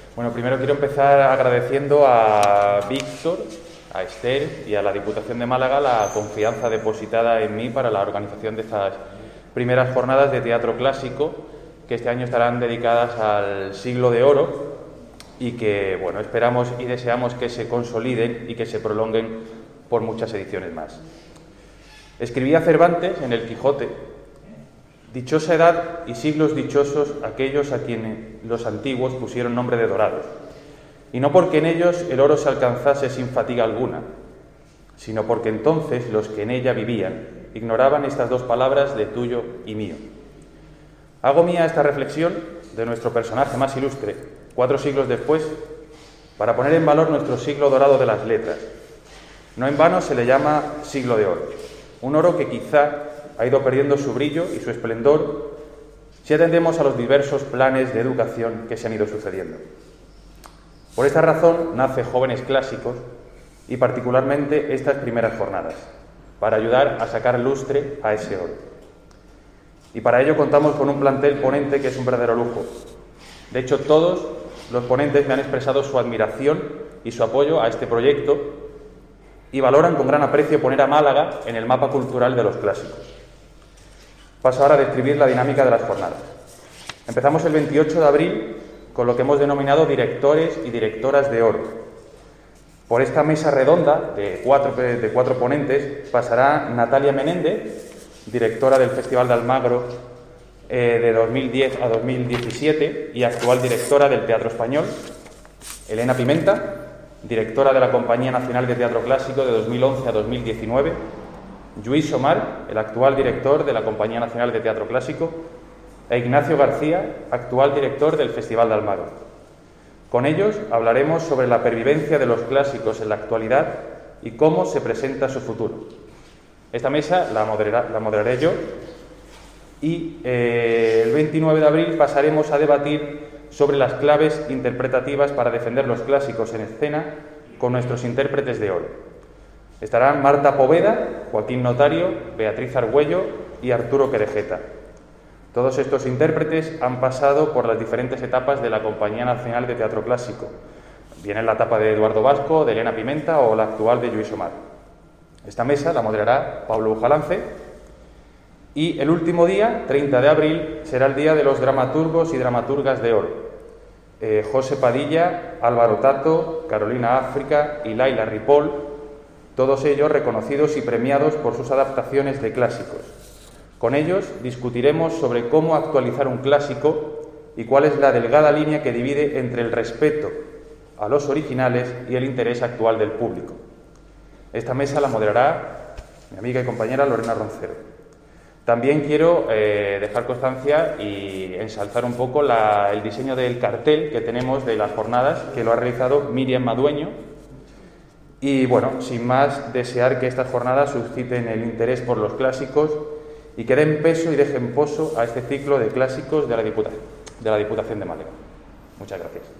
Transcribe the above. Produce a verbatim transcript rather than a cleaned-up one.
Bueno, primero quiero empezar agradeciendo a Víctor, a Esther y a la Diputación de Málaga la confianza depositada en mí para la organización de estas primeras jornadas de teatro clásico, que este año estarán dedicadas al Siglo de Oro y que, bueno, esperamos y deseamos que se consoliden y que se prolonguen por muchas ediciones más. Escribía Cervantes en El Quijote: dichosa edad y siglos dichosos aquellos a quienes los antiguos pusieron nombre de dorados, y no porque en ellos el oro se alcanzase sin fatiga alguna, sino porque entonces los que en ella vivían ignoraban estas dos palabras de tuyo y mío. Hago mía esta reflexión de nuestro personaje más ilustre, cuatro siglos después, para poner en valor nuestro siglo dorado de las letras. No en vano se le llama siglo de oro, un oro que quizá ha ido perdiendo su brillo y su esplendor si atendemos a los diversos planes de educación que se han ido sucediendo. Por esta razón nace Jóvenes Clásicos y particularmente estas primeras jornadas, para ayudar a sacar lustre a ese oro. Y para ello contamos con un plantel ponente que es un verdadero lujo. De hecho, todos los ponentes me han expresado su admiración y su apoyo a este proyecto y valoran con gran aprecio poner a Málaga en el mapa cultural de los clásicos. Paso ahora a describir la dinámica de las jornadas. Empezamos el veintiocho de abril con lo que hemos denominado directores y directoras de oro. Por esta mesa redonda de cuatro, de cuatro ponentes pasará Natalia Menéndez, directora del Festival de Almagro eh, de dos mil diez a dos mil diecisiete y actual directora del Teatro Español; Elena Pimenta, directora de la Compañía Nacional de Teatro Clásico de dos mil once a dos mil diecinueve; Lluís Omar, el actual director de la Compañía Nacional de Teatro Clásico; e Ignacio García, actual director del Festival de Almagro. Con ellos hablaremos sobre la pervivencia de los clásicos en la actualidad y cómo se presenta su futuro. Esta mesa la moderará, la moderaré yo y eh, el veintinueve de abril pasaremos a debatir sobre las claves interpretativas para defender los clásicos en escena con nuestros intérpretes de oro. Estarán Marta Poveda, Joaquín Notario, Beatriz Argüello y Arturo Querejeta. Todos estos intérpretes han pasado por las diferentes etapas de la Compañía Nacional de Teatro Clásico. Viene la etapa de Eduardo Vasco, de Elena Pimenta o la actual de Lluís Omar. Esta mesa la moderará Pablo Ujalance y el último día, treinta de abril, será el día de los dramaturgos y dramaturgas de oro. Eh, José Padilla, Álvaro Tato, Carolina África y Laila Ripoll, todos ellos reconocidos y premiados por sus adaptaciones de clásicos. Con ellos discutiremos sobre cómo actualizar un clásico y cuál es la delgada línea que divide entre el respeto a los originales y el interés actual del público. Esta mesa la moderará mi amiga y compañera Lorena Roncero. También quiero eh, dejar constancia y ensalzar un poco la, el diseño del cartel que tenemos de las jornadas, que lo ha realizado Miriam Madueño. Y bueno, sin más, desear que estas jornadas susciten el interés por los clásicos y que den peso y dejen poso a este ciclo de clásicos de la Diputación de, la Diputación de Málaga. Muchas gracias.